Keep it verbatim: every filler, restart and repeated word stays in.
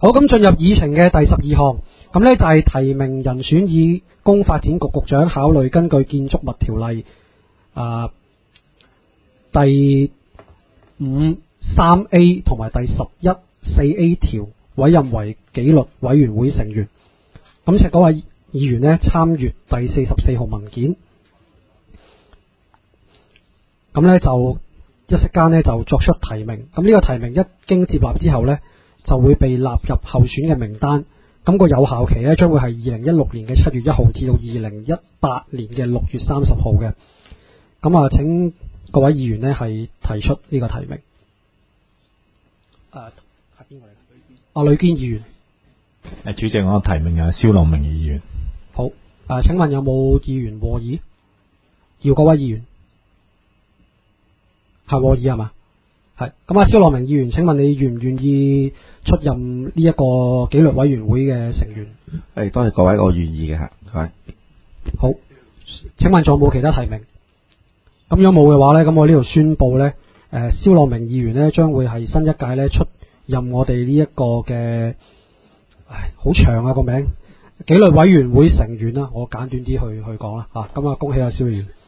好，咁進入議程嘅第十二項，咁呢就係提名人選以供發展局局長考慮根據建築物條例啊、呃、第五三 A 同埋第十一四 A 條委任為紀律委員會成員。咁請嗰位議員呢參閱第四十四號文件。咁呢就一息間呢就作出提名。咁呢個提名一經接納之後呢，就會被納入候選嘅名單。咁個有效期呢，將會係二零一六年嘅七月一號至到二零一八年嘅六月三十號嘅。咁啊，請各位議員呢係提出呢個提名。誒、啊，係邊個嚟？啊，呂堅議員。 誒，主席，我提名啊，蕭樂明議員。 好。誒、啊，請問有冇議員和議？姚國威議員。係和議係嘛？係。咁啊，蕭樂明議員，請問你願唔願意出任呢一個紀律委員會嘅成員？ 誒，多謝各位，我願意嘅嚇，各位。 好。請問仲有冇其他提名？咁如果冇嘅話呢，咁我呢度宣佈呢，誒，蕭樂明議員呢將會係新一屆呢出任我哋呢一個嘅，唉，好長啊個名，紀律委員會成員啦，我簡短啲去去講啦嚇。咁啊，恭喜阿蕭議員。